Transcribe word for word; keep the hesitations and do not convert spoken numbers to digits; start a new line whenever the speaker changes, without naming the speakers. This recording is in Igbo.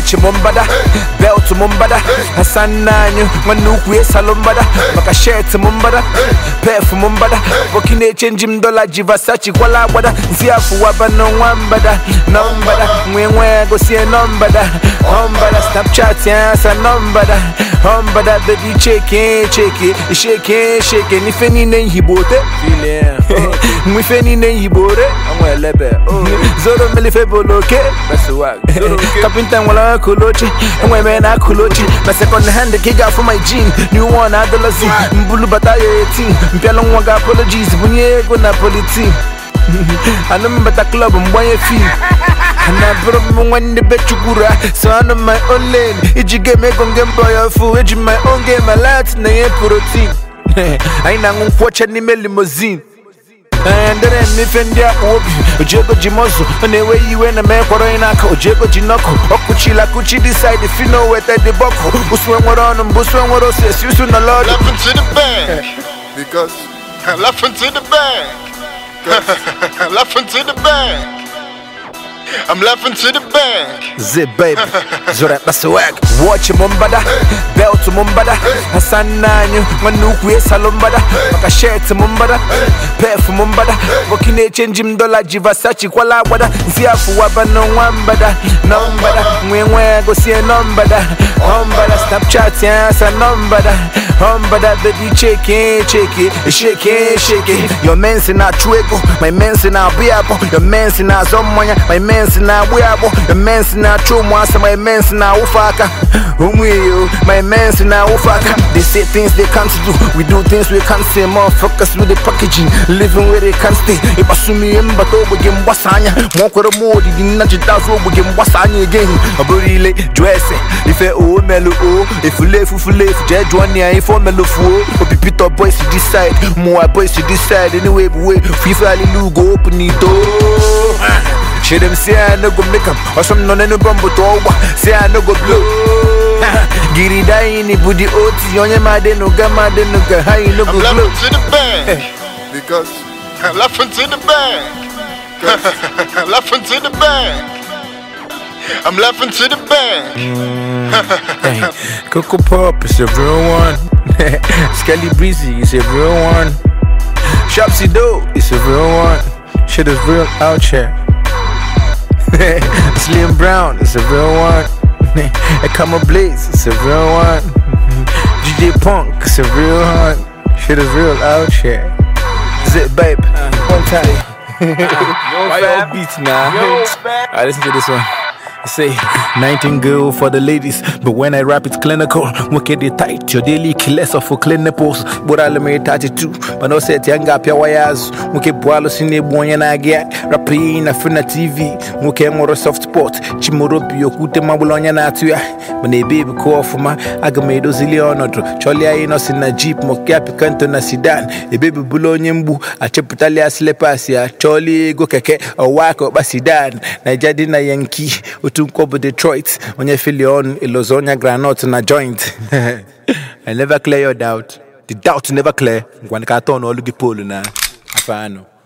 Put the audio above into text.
watch mumbada, belt mumbada, Hassan Nanyu, Manuku Salombada, Makashet mumbada, Pef mumbada, working a change him dollar Jivasachi Walla Wada, Ziafu Wabano Wambada, Numbada, when go see a numbada, Umbada, Snapchat, yes, a numbada, Umbada, baby, check it, check it, shake it, shake it, if any name he bought it, if any name he bought it, I'm well lebe, Zoro Melifebolo, okay, that's the work, Captain Walla Kulochi, and women are Kulochi, my second hand, the kick out for my jean, new one, Adolescent, Mbulu Bataille eighteen, Pialong Waga apologies, Bunyego Napoli team. I remember the club and why you feel. And I brought me when the bet you gura. So I'm on my own lane. If you get me on game boy or fool, it's my own game. I like to name protein. I ain't gonna watch any limousine. And then if in there, Ojego Jimozo, and the way you went a man for an uncle, Ojego Jinoko, Okuchila Kuchi decide if you know what at the Boko, Buswan were on and Buswan were also you soon a lot.
Laughing to the bank. Because I'm laughing to the bank. Laughing to the bank. I'm laughing to the bank.
Zip baby, Zora Baswag. Watch Mumbada, belt Mumbada, Hassan Nanyu, Manuku Salombada, Makashet Mumbada, Pef Mumbada, working a change him dollar Jivasachi Walla Wada, Ziafu Wabano Wambada, Numbada, when go see a numbada, Umbada, Snapchat, yes, a numbada, Umbada, baby, check it, check it, shake it, shake it. Your men's in our Chuego, my men's in our Biabo, your men's in our Zomoya, my men's in our Weabo, the men's in our Chumwas, my men's in our Ufaka, my men's in our Ufaka. They say things they can't do, we do things we can't say. More focus with the packaging, living where they can't stay. If I sue me in, but over game Wasanya, Moko more than Naji Dazo, we game Wasanya again. A really dress, if I owe Melo, if you live, if you live, Jedwania, if I'm Melo, or be Peter boys to decide, more boys to decide anyway, but wait, FIFA go open the door. She them say I no go make 'em, or some no no bumbo to over. Say I no go blow. Giri die ni budi oti, onye made no gama de no ga high no go blow.
I'm laughing to the bank because I'm laughing to the bank. I'm laughing to the bank. I'm laughing to the bank.
Mm, Coco Pop is a real one. Skelly Breezy is a real one. Shopsy Doe is a real one. Shit is real out here. Slim Brown is a real one. Ekama Blaze is a real one. G J Punk is a real one. Shit is real out here. Zip babe, one time. Why y'all beats now? Alright, listen to this one. I say, nightingale for the ladies, but when I rap it's clinical. Look at the tight, your daily killers of for clinicals. But I'll make thirty-two, but no set young up your wires. Muke Boalos in the boy and I get rapping a fina T V. Muke more soft spot, Chimoropi, Okute Mabulonia Natua. When they baby call for my Agamedo Ziliono, Charlie Inos in a jeep, Mokapi Cantona Sidan, a baby Buloniumbu, a Chapitalia Slepasia, Charlie Gokeke, a Wako Basidan, Najadina Yankee. Utunkobo Detroit, when you feel your own Ilozonia granite in a joint. I never clear your doubt. The doubt never clear. When I can't all the polo now. I know.